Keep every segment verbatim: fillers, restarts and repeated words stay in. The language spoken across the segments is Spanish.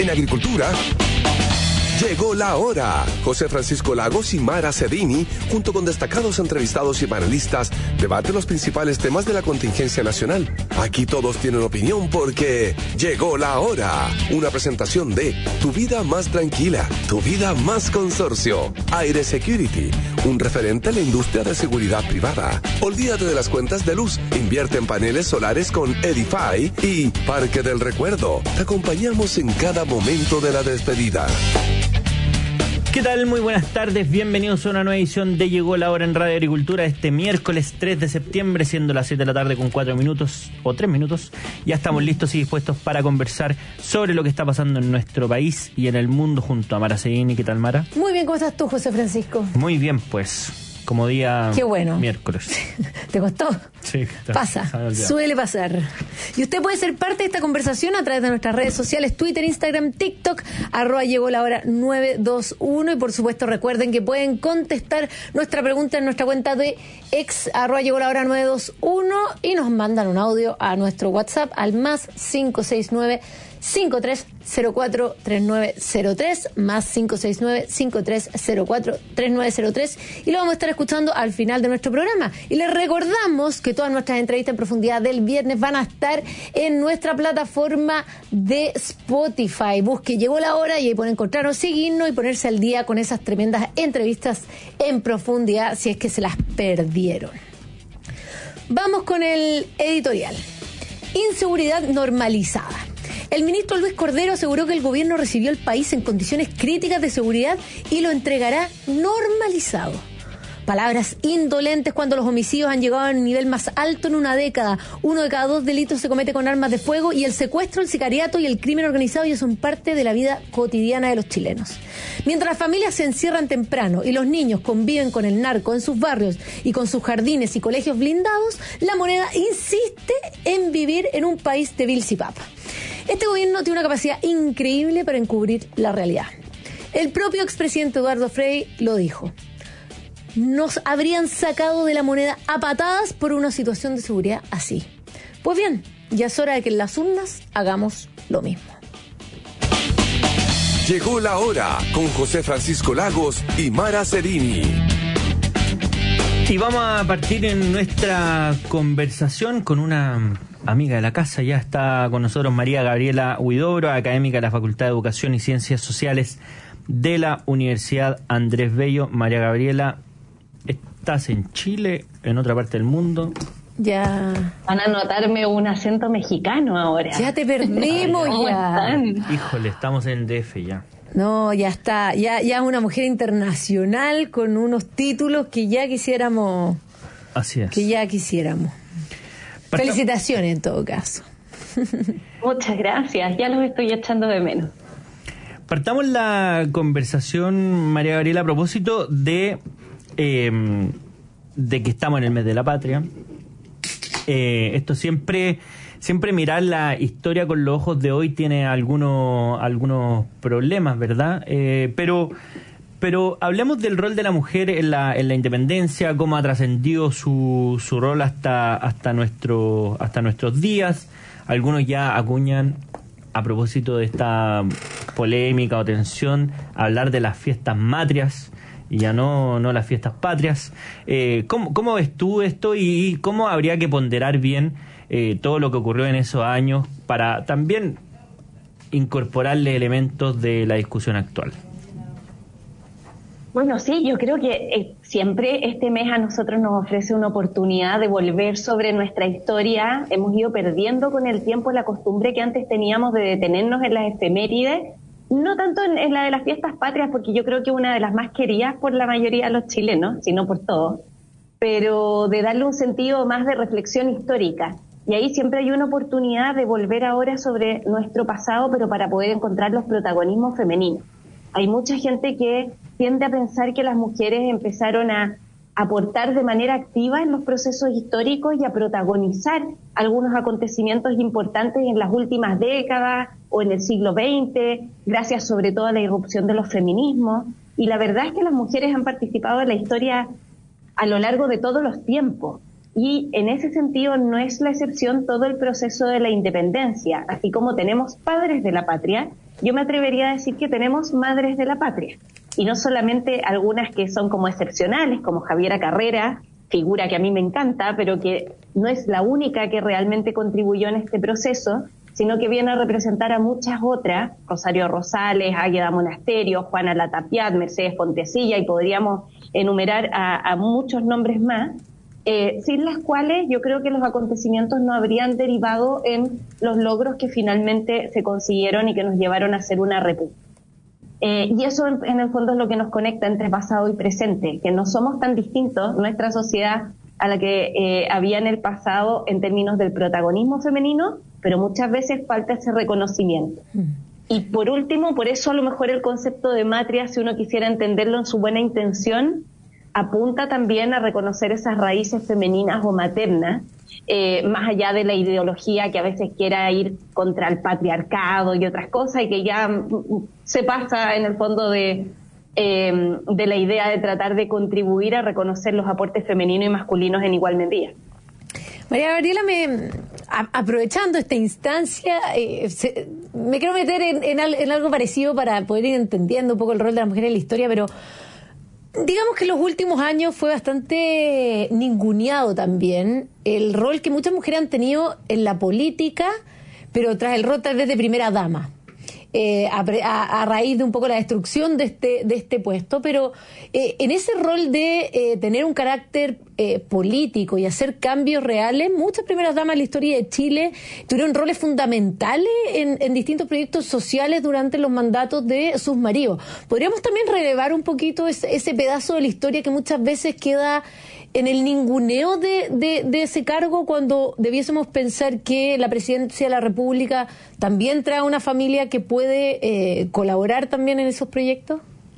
En agricultura, llegó la hora. José Francisco Lagos y Mara Cedini, junto con destacados entrevistados y panelistas, debaten los principales temas de la contingencia nacional. Aquí todos tienen opinión porque llegó la hora. Una presentación de Tu Vida Más Tranquila, Tu Vida Más Consorcio. Aire Security, un referente a la industria de seguridad privada. Olvídate de las cuentas de luz. Invierte en paneles solares con Edify y Parque del Recuerdo. Te acompañamos en cada momento de la despedida. ¿Qué tal? Muy buenas tardes, bienvenidos a una nueva edición de Llegó la Hora en Radio Agricultura este miércoles tres de septiembre, siendo las siete de la tarde con cuatro minutos o tres minutos. Ya estamos listos y dispuestos para conversar sobre lo que está pasando en nuestro país y en el mundo junto a Mara Cedini. ¿Qué tal, Mara? Muy bien, ¿cómo estás tú, José Francisco? Muy bien, pues, como día Qué bueno. miércoles. ¿Te costó? Sí. Pasa, suele pasar. Y usted puede ser parte de esta conversación a través de nuestras redes sociales, Twitter, Instagram, TikTok, arroba llegó la hora nueve dos uno. Y por supuesto recuerden que pueden contestar nuestra pregunta en nuestra cuenta de ex, arroba llegó la hora nueve dos uno, y nos mandan un audio a nuestro WhatsApp al más cinco seis nueve, cinco tres cero cuatro, tres nueve cero tres, más cinco seis nueve, cinco tres cero cuatro, tres nueve cero tres, y lo vamos a estar escuchando al final de nuestro programa. Y les recordamos que todas nuestras entrevistas en profundidad del viernes van a estar en nuestra plataforma de Spotify. Busque Llegó la Hora y ahí pueden encontrarnos, seguirnos y ponerse al día con esas tremendas entrevistas en profundidad si es que se las perdieron. Vamos con el editorial. Inseguridad normalizada. El ministro Luis Cordero aseguró que el gobierno recibió el país en condiciones críticas de seguridad y lo entregará normalizado. Palabras indolentes cuando los homicidios han llegado al nivel más alto en una década. Uno de cada dos delitos se comete con armas de fuego y el secuestro, el sicariato y el crimen organizado ya son parte de la vida cotidiana de los chilenos. Mientras las familias se encierran temprano y los niños conviven con el narco en sus barrios y con sus jardines y colegios blindados, la moneda insiste en vivir en un país de vil y papa. Este gobierno tiene una capacidad increíble para encubrir la realidad. El propio expresidente Eduardo Frei lo dijo. Nos habrían sacado de la moneda a patadas por una situación de seguridad así. Pues bien, ya es hora de que en las urnas hagamos lo mismo. Llegó la hora con José Francisco Lagos y Mara Cedini. Y vamos a partir en nuestra conversación con una amiga de la casa. Ya está con nosotros María Gabriela Huidobro, académica de la Facultad de Educación y Ciencias Sociales de la Universidad Andrés Bello. María Gabriela, ¿estás en Chile, en otra parte del mundo? Ya. Van a notarme un acento mexicano ahora. Ya te perdimos. ¿Cómo ya. están? Híjole, estamos en el D F ya. No, ya está. Ya, ya una mujer internacional con unos títulos que ya quisiéramos. Así es. Que ya quisiéramos. Parta... Felicitaciones en todo caso. Muchas gracias. Ya los estoy echando de menos. Partamos la conversación, María Gabriela, a propósito de, eh, de que estamos en el mes de la patria. Eh, esto siempre, siempre mirar la historia con los ojos de hoy tiene algunos, algunos problemas, ¿verdad? Eh, pero, pero hablemos del rol de la mujer en la, en la independencia, cómo ha trascendido su, su rol hasta, hasta, nuestro, hasta nuestros días. Algunos ya acuñan, a propósito de esta polémica o tensión, hablar de las fiestas matrias y ya no, no las fiestas patrias. Eh, ¿cómo, ¿Cómo ves tú esto y cómo habría que ponderar bien eh, todo lo que ocurrió en esos años para también incorporarle elementos de la discusión actual? Bueno, sí, yo creo que eh, siempre este mes a nosotros nos ofrece una oportunidad de volver sobre nuestra historia. Hemos ido perdiendo con el tiempo la costumbre que antes teníamos de detenernos en las efemérides, no tanto en, en la de las fiestas patrias, porque yo creo que es una de las más queridas por la mayoría de los chilenos, si no por todos, pero de darle un sentido más de reflexión histórica. Y ahí siempre hay una oportunidad de volver ahora sobre nuestro pasado, pero para poder encontrar los protagonismos femeninos. Hay mucha gente que tiende a pensar que las mujeres empezaron a aportar de manera activa en los procesos históricos y a protagonizar algunos acontecimientos importantes en las últimas décadas o en el siglo veinte, gracias sobre todo a la irrupción de los feminismos. Y la verdad es que las mujeres han participado en la historia a lo largo de todos los tiempos. Y en ese sentido no es la excepción todo el proceso de la independencia. Así como tenemos padres de la patria, yo me atrevería a decir que tenemos madres de la patria. Y no solamente algunas que son como excepcionales, como Javiera Carrera, figura que a mí me encanta, pero que no es la única que realmente contribuyó en este proceso, sino que viene a representar a muchas otras, Rosario Rosales, Águeda Monasterio, Juana Latapiat, Mercedes Fontecilla, y podríamos enumerar a, a muchos nombres más, eh, sin las cuales yo creo que los acontecimientos no habrían derivado en los logros que finalmente se consiguieron y que nos llevaron a ser una república. Eh, y eso en, en el fondo es lo que nos conecta entre pasado y presente, que no somos tan distintos, nuestra sociedad, a la que eh, había en el pasado en términos del protagonismo femenino, pero muchas veces falta ese reconocimiento. Mm. Y por último, por eso a lo mejor el concepto de matria, si uno quisiera entenderlo en su buena intención, apunta también a reconocer esas raíces femeninas o maternas, eh, más allá de la ideología que a veces quiera ir contra el patriarcado y otras cosas, y que ya mm, se pasa en el fondo de... Eh, de la idea de tratar de contribuir a reconocer los aportes femeninos y masculinos en igual medida. María Gabriela, me, a, aprovechando esta instancia, eh, se, me quiero meter en, en, al, en algo parecido para poder ir entendiendo un poco el rol de la mujer en la historia, pero digamos que en los últimos años fue bastante ninguneado también el rol que muchas mujeres han tenido en la política, pero tras el rol tal vez de primera dama. Eh, a, a, a raíz de un poco la destrucción de este de este puesto, pero eh, en ese rol de eh, tener un carácter eh, político y hacer cambios reales, muchas primeras damas en la historia de Chile tuvieron roles fundamentales en, en distintos proyectos sociales durante los mandatos de sus maridos. ¿Podríamos también relevar un poquito ese, ese pedazo de la historia que muchas veces queda en el ninguneo de, de, de ese cargo, cuando debiésemos pensar que la presidencia de la República también trae una familia que puede eh, colaborar también en esos proyectos?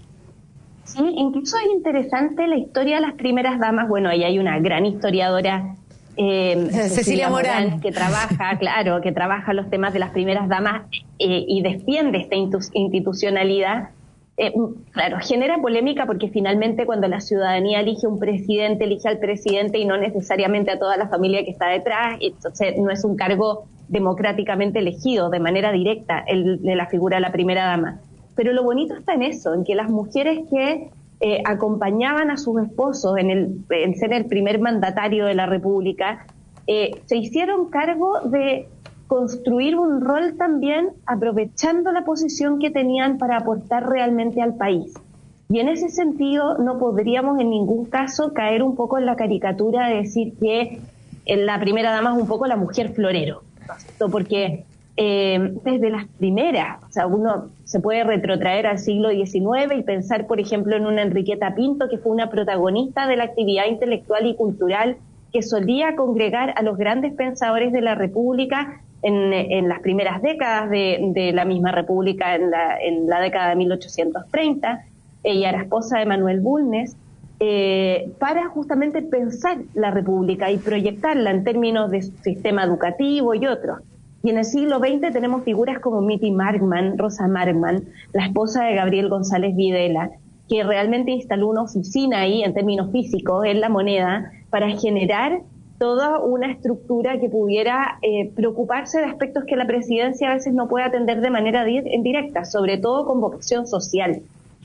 Sí, incluso es interesante la historia de las primeras damas. Bueno, ahí hay una gran historiadora, eh, Cecilia, Cecilia Morán, Morán, que trabaja, claro, que trabaja los temas de las primeras damas eh, y defiende esta institucionalidad. Eh, claro, genera polémica porque finalmente cuando la ciudadanía elige un presidente, elige al presidente y no necesariamente a toda la familia que está detrás, entonces no es un cargo democráticamente elegido de manera directa el de la figura de la primera dama. Pero lo bonito está en eso, en que las mujeres que eh, acompañaban a sus esposos en, el, en ser el primer mandatario de la República, eh, se hicieron cargo de construir un rol también aprovechando la posición que tenían para aportar realmente al país. Y en ese sentido no podríamos en ningún caso caer un poco en la caricatura de decir que la primera dama es un poco la mujer florero, ¿no? Porque eh, desde las primeras, o sea, uno se puede retrotraer al siglo diecinueve y pensar, por ejemplo, en una Enriqueta Pinto, que fue una protagonista de la actividad intelectual y cultural que solía congregar a los grandes pensadores de la República en, en las primeras décadas de, de la misma República, en la, en la década de mil ochocientos treinta. Ella era esposa de Manuel Bulnes, eh, para justamente pensar la República y proyectarla en términos de sistema educativo y otros. Y en el siglo veinte tenemos figuras como Mitty Markman, Rosa Markman, la esposa de Gabriel González Videla, que realmente instaló una oficina ahí en términos físicos en La Moneda para generar toda una estructura que pudiera eh, preocuparse de aspectos que la presidencia a veces no puede atender de manera di- directa, sobre todo con vocación social.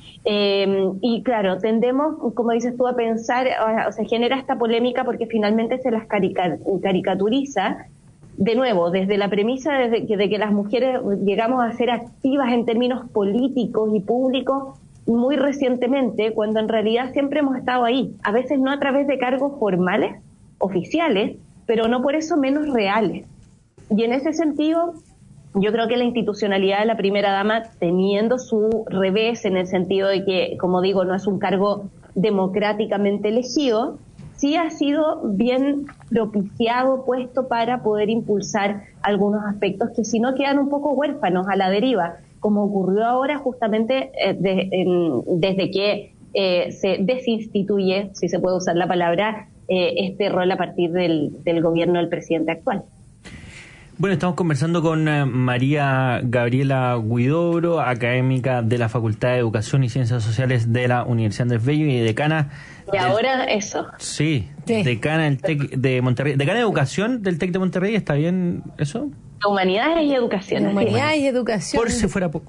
Eh, y claro, tendemos, como dices tú, a pensar, o sea, genera esta polémica porque finalmente se las carica- caricaturiza, de nuevo, desde la premisa de que, de que las mujeres llegamos a ser activas en términos políticos y públicos muy recientemente, cuando en realidad siempre hemos estado ahí, a veces no a través de cargos formales, oficiales, pero no por eso menos reales. Y en ese sentido, yo creo que la institucionalidad de la primera dama, teniendo su revés en el sentido de que, como digo, no es un cargo democráticamente elegido, sí ha sido bien propiciado, puesto para poder impulsar algunos aspectos que si no quedan un poco huérfanos a la deriva, como ocurrió ahora justamente eh, de, en, desde que eh, se desinstituye, si se puede usar la palabra, eh, este rol a partir del, del gobierno del presidente actual. Bueno, estamos conversando con uh, María Gabriela Huidobro, académica de la Facultad de Educación y Ciencias Sociales de la Universidad Andrés Bello y decana... Y del, ahora eso. Sí, sí. decana del TEC de Monterrey. Decana de Educación del TEC de Monterrey, ¿está bien eso? Humanidades y Educación. Humanidades y Educación. Por si fuera poco.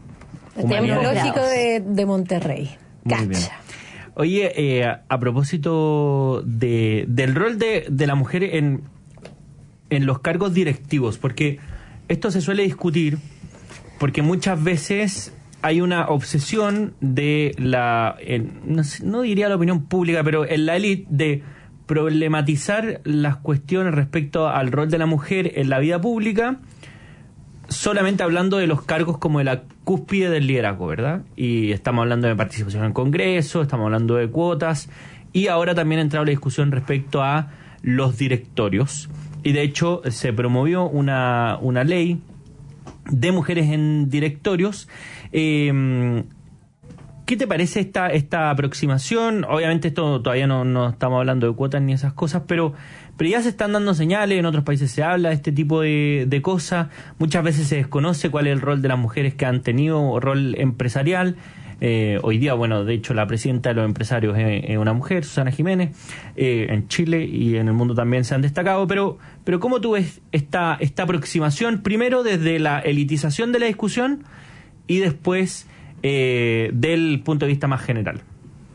Tecnológico de, de Monterrey. Muy bien. Oye, eh, a propósito de, del rol de, de la mujer en, en los cargos directivos, porque esto se suele discutir, porque muchas veces hay una obsesión de la, en, no, no diría la opinión pública, pero en la élite de problematizar las cuestiones respecto al rol de la mujer en la vida pública, solamente hablando de los cargos como de la cúspide del liderazgo, ¿verdad? Y estamos hablando de participación en el Congreso, estamos hablando de cuotas, y ahora también ha entrado la discusión respecto a los directorios. Y de hecho se promovió una, una ley de mujeres en directorios. Eh, ¿Qué te parece esta, esta aproximación? Obviamente esto todavía no, no estamos hablando de cuotas ni esas cosas, pero, pero ya se están dando señales, en otros países se habla de este tipo de, de cosas, muchas veces se desconoce cuál es el rol de las mujeres que han tenido, rol empresarial. Eh, hoy día, bueno, de hecho la presidenta de los empresarios es, es una mujer, Susana Jiménez, eh, en Chile y en el mundo también se han destacado, pero, pero ¿cómo tú ves esta, esta aproximación, primero desde la elitización de la discusión y después Eh, del punto de vista más general?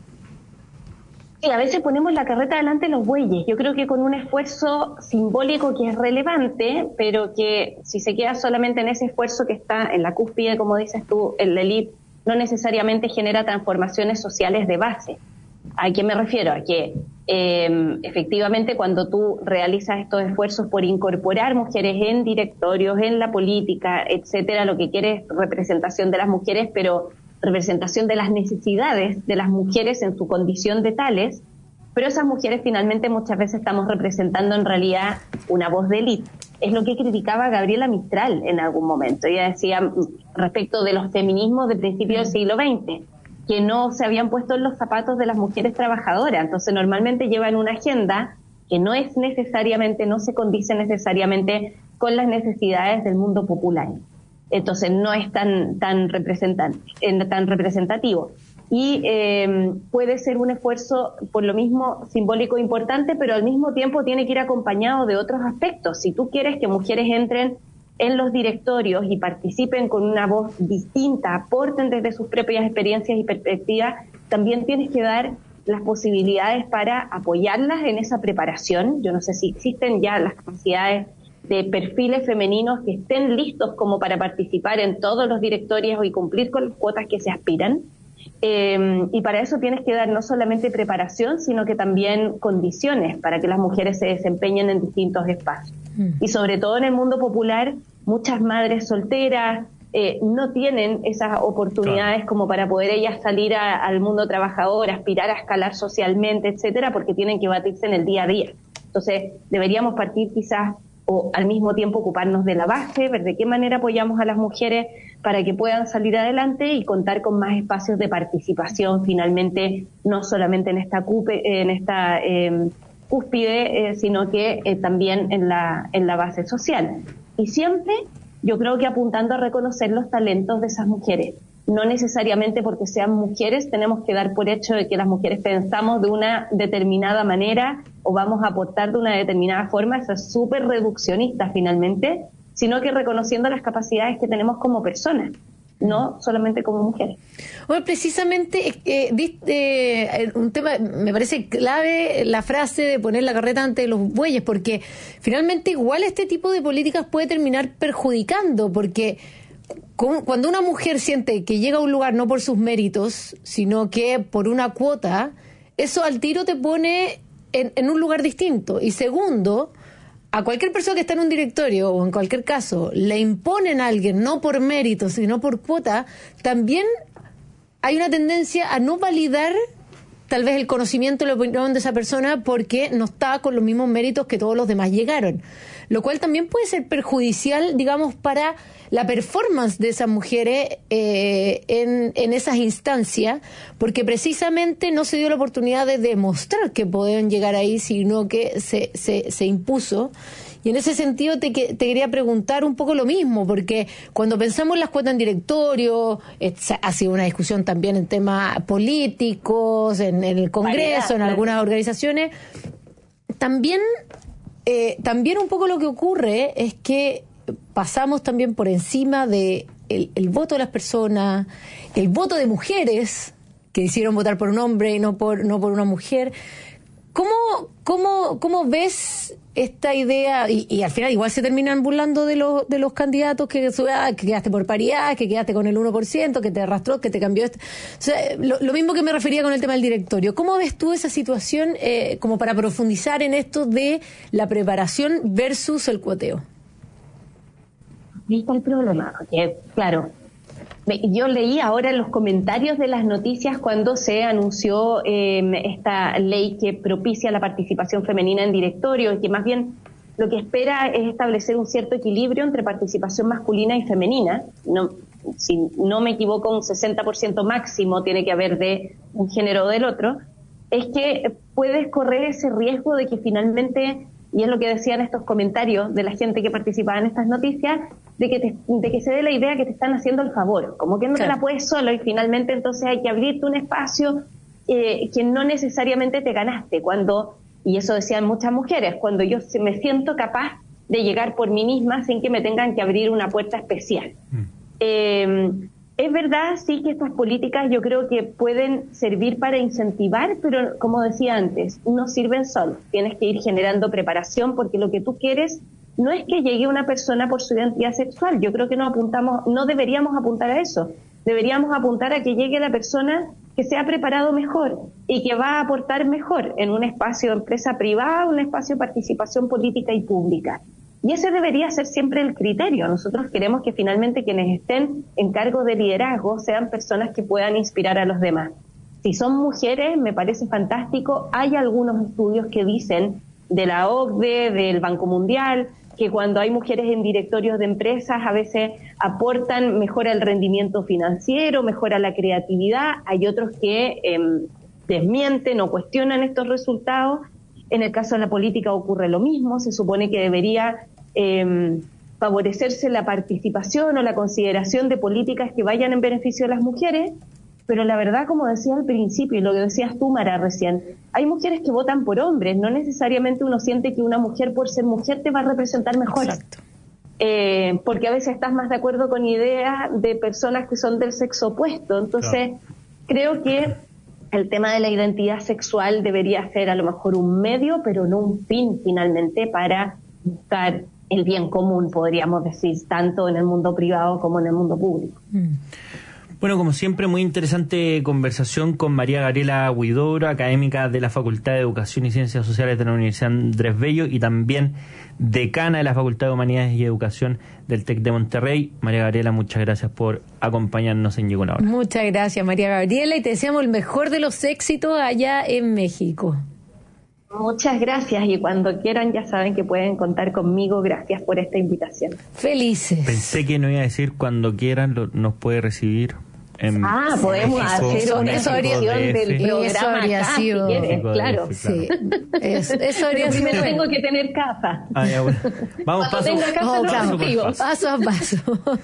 Sí, a veces ponemos la carreta delante de los bueyes. Yo creo que con un esfuerzo simbólico que es relevante, pero que si se queda solamente en ese esfuerzo que está en la cúspide, como dices tú, en la élite, no necesariamente genera transformaciones sociales de base. ¿A qué me refiero? A que eh, efectivamente cuando tú realizas estos esfuerzos por incorporar mujeres en directorios, en la política, etcétera, lo que quieres es representación de las mujeres, pero representación de las necesidades de las mujeres en su condición de tales, pero esas mujeres finalmente muchas veces estamos representando en realidad una voz de élite. Es lo que criticaba Gabriela Mistral en algún momento. Ella decía respecto de los feminismos de principios del siglo veinte, que no se habían puesto en los zapatos de las mujeres trabajadoras. Entonces normalmente llevan una agenda que no es necesariamente, no se condice necesariamente con las necesidades del mundo popular. Entonces no es tan tan representante, tan representativo. Y eh, puede ser un esfuerzo por lo mismo simbólico importante, pero al mismo tiempo tiene que ir acompañado de otros aspectos. Si tú quieres que mujeres entren en los directorios y participen con una voz distinta, aporten desde sus propias experiencias y perspectivas, también tienes que dar las posibilidades para apoyarlas en esa preparación. Yo no sé si existen ya las capacidades de perfiles femeninos que estén listos como para participar en todos los directorios y cumplir con las cuotas que se aspiran. Eh, y para eso tienes que dar no solamente preparación, sino que también condiciones para que las mujeres se desempeñen en distintos espacios. Mm. Y sobre todo en el mundo popular, muchas madres solteras eh, no tienen esas oportunidades claro. como para poder ellas salir a, al mundo trabajador, aspirar a escalar socialmente, etcétera, porque tienen que batirse en el día a día. Entonces, deberíamos partir quizás o al mismo tiempo ocuparnos de la base, ver de qué manera apoyamos a las mujeres para que puedan salir adelante y contar con más espacios de participación finalmente, no solamente en esta cupe, en esta eh, cúspide, eh, sino que eh, también en la, en la base social. Y siempre yo creo que apuntando a reconocer los talentos de esas mujeres. No necesariamente porque sean mujeres tenemos que dar por hecho de que las mujeres pensamos de una determinada manera o vamos a aportar de una determinada forma. Eso es súper reduccionista finalmente, sino que reconociendo las capacidades que tenemos como personas, no solamente como mujeres. Bueno, precisamente eh, diste eh, un tema, me parece clave la frase de poner la carreta ante los bueyes, porque finalmente igual este tipo de políticas puede terminar perjudicando, porque cuando una mujer siente que llega a un lugar no por sus méritos, sino que por una cuota, eso al tiro te pone en, en un lugar distinto. Y segundo, a cualquier persona que está en un directorio o en cualquier caso le imponen a alguien no por méritos, sino por cuota, también hay una tendencia a no validar tal vez el conocimiento y la opinión de esa persona porque no está con los mismos méritos que todos los demás llegaron. Lo cual también puede ser perjudicial, digamos, para la performance de esas mujeres eh, en, en esas instancias, porque precisamente no se dio la oportunidad de demostrar que podían llegar ahí, sino que se, se, se impuso. Y en ese sentido te, te quería preguntar un poco lo mismo, porque cuando pensamos en las cuotas en directorio, eh, ha sido una discusión también en temas políticos, en, en el Congreso, en algunas organizaciones, también... Eh, también un poco lo que ocurre es que pasamos también por encima de el, el voto de las personas, el voto de mujeres que decidieron votar por un hombre y no por, no por una mujer. ¿Cómo, cómo, cómo ves esta idea? Y, y al final igual se terminan burlando de los, de los candidatos que, ah, que quedaste por paridad, que quedaste con el uno por ciento, que te arrastró, que te cambió. Esto. O sea, lo, lo mismo que me refería con el tema del directorio. ¿Cómo ves tú esa situación eh, como para profundizar en esto de la preparación versus el cuoteo? Ahí está el problema, que claro, yo leí ahora en los comentarios de las noticias cuando se anunció eh, esta ley que propicia la participación femenina en directorio y que más bien lo que espera es establecer un cierto equilibrio entre participación masculina y femenina. No, si no me equivoco, un sesenta por ciento máximo tiene que haber de un género o del otro. Es que puedes correr ese riesgo de que finalmente, y es lo que decían estos comentarios de la gente que participaba en estas noticias, de que, te, de que se dé la idea que te están haciendo el favor, como que no claro. te la puedes solo y finalmente entonces hay que abrirte un espacio eh, que no necesariamente te ganaste, cuando, y eso decían muchas mujeres, cuando yo me siento capaz de llegar por mí misma sin que me tengan que abrir una puerta especial. Mm. Eh, es verdad, sí, que estas políticas yo creo que pueden servir para incentivar, pero como decía antes, no sirven solos. Tienes que ir generando preparación porque lo que tú quieres no es que llegue una persona por su identidad sexual. Yo creo que no apuntamos, no deberíamos apuntar a eso. Deberíamos apuntar a que llegue la persona que se ha preparado mejor y que va a aportar mejor en un espacio de empresa privada, un espacio de participación política y pública. Y ese debería ser siempre el criterio. Nosotros queremos que finalmente quienes estén en cargo de liderazgo sean personas que puedan inspirar a los demás. Si son mujeres, me parece fantástico. Hay algunos estudios que dicen de la O C D E, del Banco Mundial, que cuando hay mujeres en directorios de empresas a veces aportan, mejora el rendimiento financiero, mejora la creatividad. Hay otros que eh, desmienten o cuestionan estos resultados. En el caso de la política ocurre lo mismo. Se supone que debería eh, favorecerse la participación o la consideración de políticas que vayan en beneficio de las mujeres. Pero la verdad, como decía al principio, y lo que decías tú, Mara, recién, hay mujeres que votan por hombres. No necesariamente uno siente que una mujer, por ser mujer, te va a representar mejor. Exacto. Eh, porque a veces estás más de acuerdo con ideas de personas que son del sexo opuesto. Entonces, claro. creo que el tema de la identidad sexual debería ser a lo mejor un medio, pero no un fin, finalmente, para buscar el bien común, podríamos decir, tanto en el mundo privado como en el mundo público. Mm. Bueno, como siempre, muy interesante conversación con María Gabriela Huidobro, académica de la Facultad de Educación y Ciencias Sociales de la Universidad Andrés Bello y también decana de la Facultad de Humanidades y Educación del TEC de Monterrey. María Gabriela, muchas gracias por acompañarnos en Llegó la Hora. Muchas gracias, María Gabriela, y te deseamos el mejor de los éxitos allá en México. Muchas gracias, y cuando quieran ya saben que pueden contar conmigo. Gracias por esta invitación. Felices. Pensé que no iba a decir cuando quieran lo, nos puede recibir. En ah, podemos México, hacer una exposición del programa acá, si quieres, claro. Sí. Es, eso habría Pero primero sido tengo que tener casa. Ah, ya, bueno. Vamos paso, tenga casa, oh, no, claro, paso, paso a paso.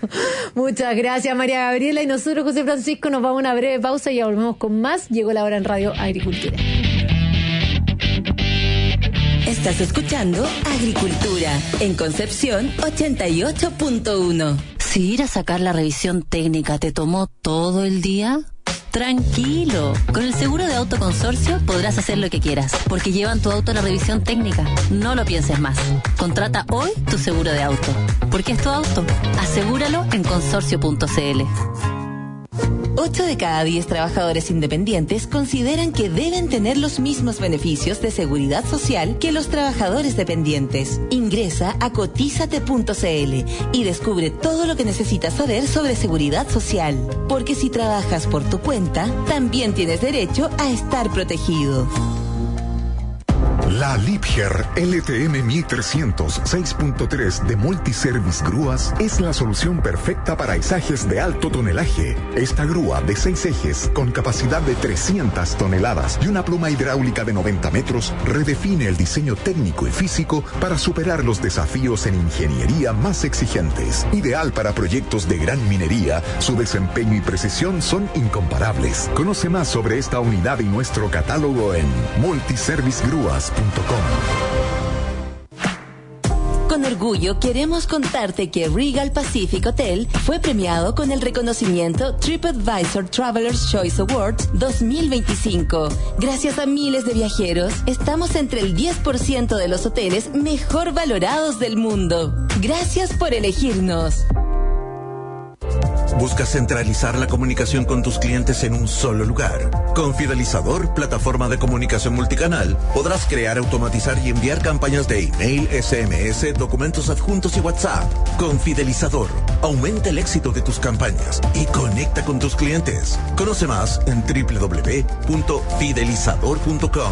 Muchas gracias, María Gabriela, y nosotros, José Francisco, nos vamos a una breve pausa y ya volvemos con más. Llegó la hora en Radio Agricultura. Estás escuchando Agricultura en Concepción ochenta y ocho punto uno. Si ir a sacar la revisión técnica te tomó todo el día, tranquilo. Con el seguro de auto consorcio podrás hacer lo que quieras, porque llevan tu auto a la revisión técnica. No lo pienses más. Contrata hoy tu seguro de auto. Porque es tu auto. Asegúralo en consorcio punto c l. ocho de cada diez trabajadores independientes consideran que deben tener los mismos beneficios de seguridad social que los trabajadores dependientes. Ingresa a cotízate punto c l y descubre todo lo que necesitas saber sobre seguridad social. Porque si trabajas por tu cuenta, también tienes derecho a estar protegido. La Liebherr L T M mil trescientos seis punto tres de Multiservice Grúas es la solución perfecta para izajes de alto tonelaje. Esta grúa de seis ejes con capacidad de trescientas toneladas y una pluma hidráulica de noventa metros redefine el diseño técnico y físico para superar los desafíos en ingeniería más exigentes. Ideal para proyectos de gran minería, su desempeño y precisión son incomparables. Conoce más sobre esta unidad y nuestro catálogo en multiservice grúas punto com. Con el orgullo queremos contarte que Regal Pacific Hotel fue premiado con el reconocimiento TripAdvisor Traveler's Choice Awards dos mil veinticinco. Gracias a miles de viajeros, estamos entre el diez por ciento de los hoteles mejor valorados del mundo. Gracias por elegirnos. ¿Buscas centralizar la comunicación con tus clientes en un solo lugar? Con Fidelizador, plataforma de comunicación multicanal, podrás crear, automatizar y enviar campañas de email, S M S, documentos adjuntos y WhatsApp. Con Fidelizador, aumenta el éxito de tus campañas y conecta con tus clientes. Conoce más en doble u doble u doble u punto fidelizador punto com.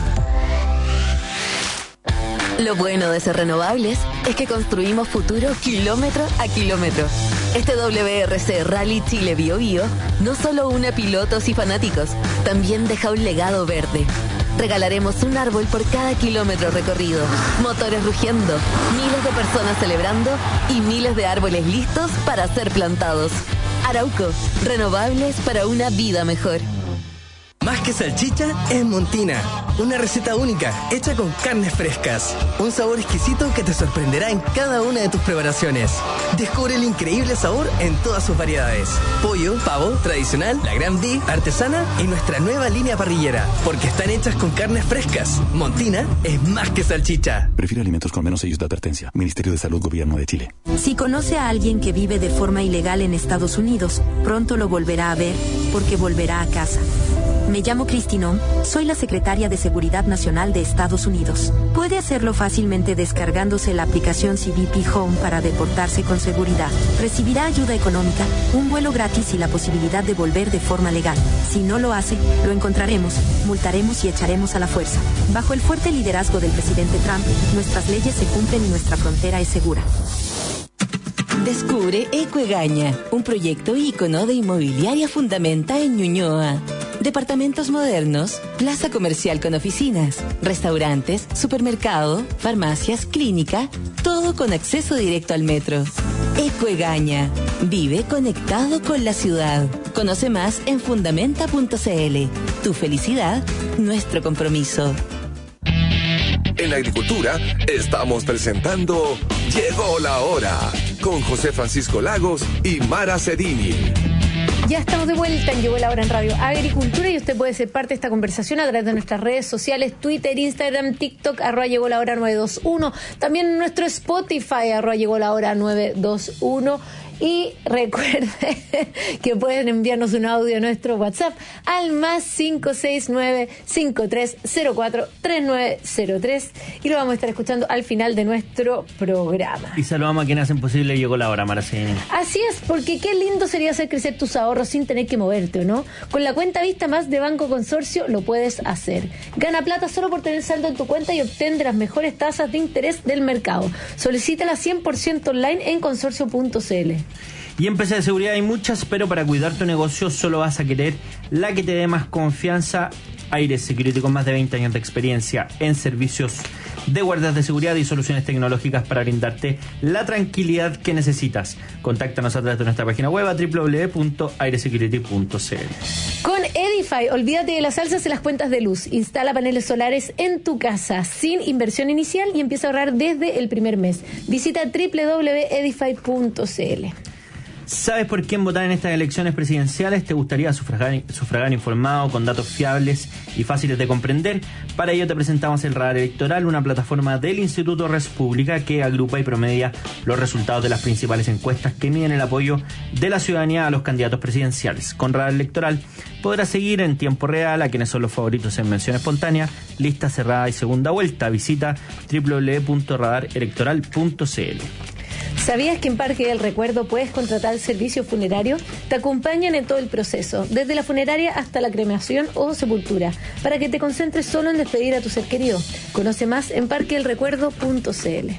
Lo bueno de ser renovables es que construimos futuro kilómetro a kilómetro. Este W R C Rally Chile Bio Bio no solo une a pilotos y fanáticos, también deja un legado verde. Regalaremos un árbol por cada kilómetro recorrido, motores rugiendo, miles de personas celebrando y miles de árboles listos para ser plantados. Arauco, renovables para una vida mejor. Más que salchicha, es Montina. Una receta única, hecha con carnes frescas. Un sabor exquisito que te sorprenderá en cada una de tus preparaciones. Descubre el increíble sabor en todas sus variedades. Pollo, pavo, tradicional, la Gran D, artesana y nuestra nueva línea parrillera. Porque están hechas con carnes frescas. Montina es más que salchicha. Prefiere alimentos con menos sellos de advertencia. Ministerio de Salud, Gobierno de Chile. Si conoce a alguien que vive de forma ilegal en Estados Unidos, pronto lo volverá a ver porque volverá a casa. Me llamo Cristinón, soy la secretaria de Seguridad Nacional de Estados Unidos. Puede hacerlo fácilmente descargándose la aplicación C B P Home para deportarse con seguridad. Recibirá ayuda económica, un vuelo gratis y la posibilidad de volver de forma legal. Si no lo hace, lo encontraremos, multaremos y echaremos a la fuerza. Bajo el fuerte liderazgo del presidente Trump, nuestras leyes se cumplen y nuestra frontera es segura. Descubre Ecuegaña, un proyecto ícono de inmobiliaria fundamenta en Ñuñoa. Departamentos modernos, plaza comercial con oficinas, restaurantes, supermercado, farmacias, clínica, todo con acceso directo al metro. Ecuegaña, vive conectado con la ciudad. Conoce más en fundamenta punto c l. Tu felicidad, nuestro compromiso. En la agricultura estamos presentando Llegó la Hora con José Francisco Lagos y Mara Cedini. Ya estamos de vuelta en Llegó la Hora en Radio Agricultura y usted puede ser parte de esta conversación a través de nuestras redes sociales, Twitter, Instagram, TikTok, arroba Llegó la Hora nueve dos uno, también en nuestro Spotify, arroba Llegó la Hora nueve dos uno. Y recuerde que pueden enviarnos un audio a nuestro WhatsApp al más cinco seis nueve, cinco tres cero cuatro, tres nueve cero tres y lo vamos a estar escuchando al final de nuestro programa. Y saludamos a quienes hacen posible Llegó la Hora, Maraceni. Así es, porque qué lindo sería hacer crecer tus ahorros sin tener que moverte, ¿o no? Con la cuenta Vista Más de Banco Consorcio lo puedes hacer. Gana plata solo por tener saldo en tu cuenta y obtén las mejores tasas de interés del mercado. Solicítala cien por ciento online en consorcio punto c l. Y empresas de seguridad hay muchas, pero para cuidar tu negocio solo vas a querer la que te dé más confianza. Aire Security, con más de veinte años de experiencia en servicios de guardias de seguridad y soluciones tecnológicas para brindarte la tranquilidad que necesitas. Contáctanos a través de nuestra página web a doble u doble u doble u punto aire security punto c l. Con Edify, olvídate de las alzas en las cuentas de luz. Instala paneles solares en tu casa sin inversión inicial y empieza a ahorrar desde el primer mes. Visita doble u doble u doble u punto edify punto c l. ¿Sabes por quién votar en estas elecciones presidenciales? ¿Te gustaría sufragar, sufragar informado, con datos fiables y fáciles de comprender? Para ello te presentamos el Radar Electoral, una plataforma del Instituto Res Pública que agrupa y promedia los resultados de las principales encuestas que miden el apoyo de la ciudadanía a los candidatos presidenciales. Con Radar Electoral podrás seguir en tiempo real a quienes son los favoritos en mención espontánea, lista cerrada y segunda vuelta. Visita doble u doble u doble u punto radar electoral punto c l. ¿Sabías que en Parque del Recuerdo puedes contratar servicio funerario? Te acompañan en todo el proceso, desde la funeraria hasta la cremación o sepultura, para que te concentres solo en despedir a tu ser querido. Conoce más en parque del recuerdo punto c l.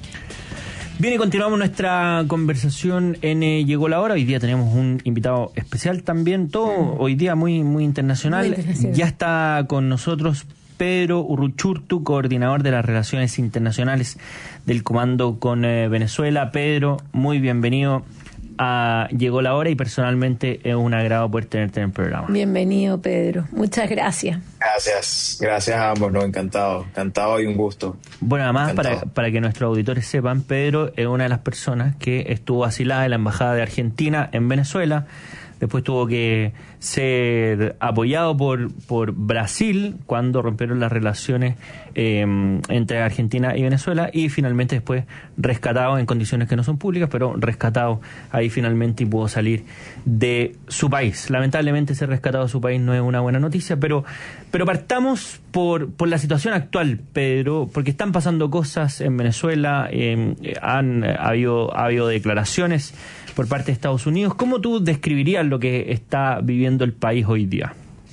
Bien, y continuamos nuestra conversación en eh, Llegó la Hora. Hoy día tenemos un invitado especial también, todo mm. hoy día muy, muy internacional. Muy internacional. Ya está con nosotros Pedro Urruchurtu, coordinador de las Relaciones Internacionales del Comando con eh, Venezuela. Pedro, muy bienvenido a Llegó la Hora y personalmente es un agrado poder tenerte en el programa. Bienvenido, Pedro. Muchas gracias. Gracias, gracias a ambos, no, encantado, encantado y un gusto. Bueno, además, para, para que nuestros auditores sepan, Pedro es una de las personas que estuvo asilada en la Embajada de Argentina en Venezuela. Después tuvo que ser apoyado por, por Brasil cuando rompieron las relaciones eh, entre Argentina y Venezuela, y finalmente después rescatado en condiciones que no son públicas, pero rescatado ahí finalmente y pudo salir de su país. Lamentablemente ser rescatado de su país no es una buena noticia, pero, pero partamos por, por la situación actual, Pedro, porque están pasando cosas en Venezuela, eh, han ha habido, ha habido declaraciones por parte de Estados Unidos. ¿Cómo tú describirías lo que está viviendo el país hoy día?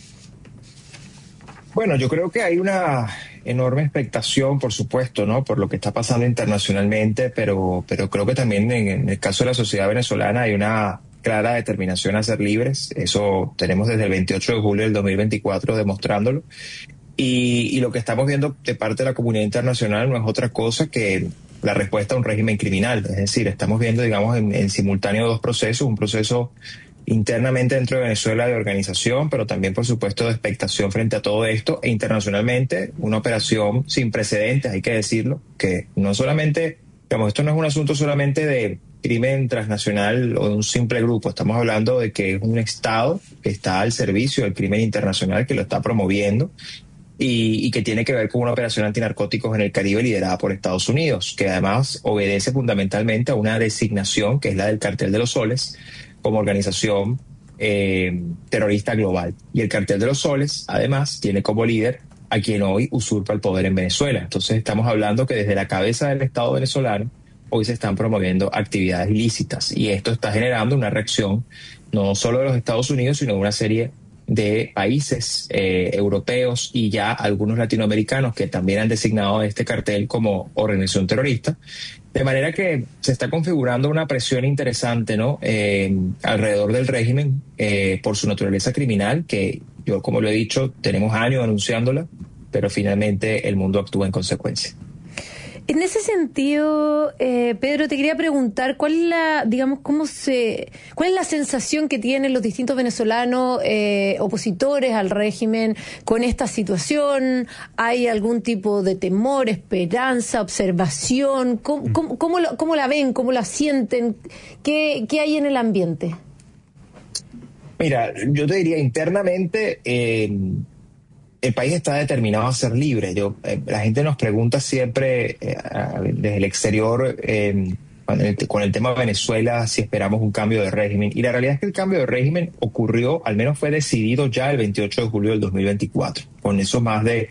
Bueno, yo creo que hay una enorme expectación, por supuesto, ¿no?, por lo que está pasando internacionalmente, pero, pero creo que también en, en el caso de la sociedad venezolana hay una clara determinación a ser libres. Eso tenemos desde el veintiocho de julio del dos mil veinticuatro demostrándolo. Y, y lo que estamos viendo de parte de la comunidad internacional no es otra cosa que la respuesta a un régimen criminal. Es decir, estamos viendo, digamos, en, en simultáneo dos procesos, un proceso internamente dentro de Venezuela de organización, pero también, por supuesto, de expectación frente a todo esto, e internacionalmente una operación sin precedentes, hay que decirlo, que no solamente, digamos, esto no es un asunto solamente de crimen transnacional o de un simple grupo, estamos hablando de que es un Estado que está al servicio del crimen internacional, que lo está promoviendo, Y, y que tiene que ver con una operación antinarcóticos en el Caribe liderada por Estados Unidos, que además obedece fundamentalmente a una designación que es la del Cartel de los Soles como organización eh, terrorista global. Y el Cartel de los Soles, además, tiene como líder a quien hoy usurpa el poder en Venezuela. Entonces estamos hablando que desde la cabeza del Estado venezolano hoy se están promoviendo actividades ilícitas, y esto está generando una reacción no solo de los Estados Unidos, sino de una serie de países eh, europeos y ya algunos latinoamericanos que también han designado a este cartel como organización terrorista, de manera que se está configurando una presión interesante, ¿no?, eh, alrededor del régimen eh, por su naturaleza criminal, que yo, como lo he dicho, tenemos años anunciándola, pero finalmente el mundo actúa en consecuencia. En ese sentido, eh, Pedro, te quería preguntar cuál es la, digamos, cómo se, cuál es la sensación que tienen los distintos venezolanos eh, opositores al régimen con esta situación. ¿Hay algún tipo de temor, esperanza, observación? ¿Cómo, cómo, cómo, lo, cómo la ven? ¿Cómo la sienten? ¿Qué, qué hay en el ambiente? Mira, yo te diría internamente. Eh, El país está determinado a ser libre. Yo, eh, la gente nos pregunta siempre eh, desde el exterior eh, con, el, con el tema de Venezuela si esperamos un cambio de régimen. Y la realidad es que el cambio de régimen ocurrió, al menos fue decidido ya el veintiocho de julio del dos mil veinticuatro. Con eso más de,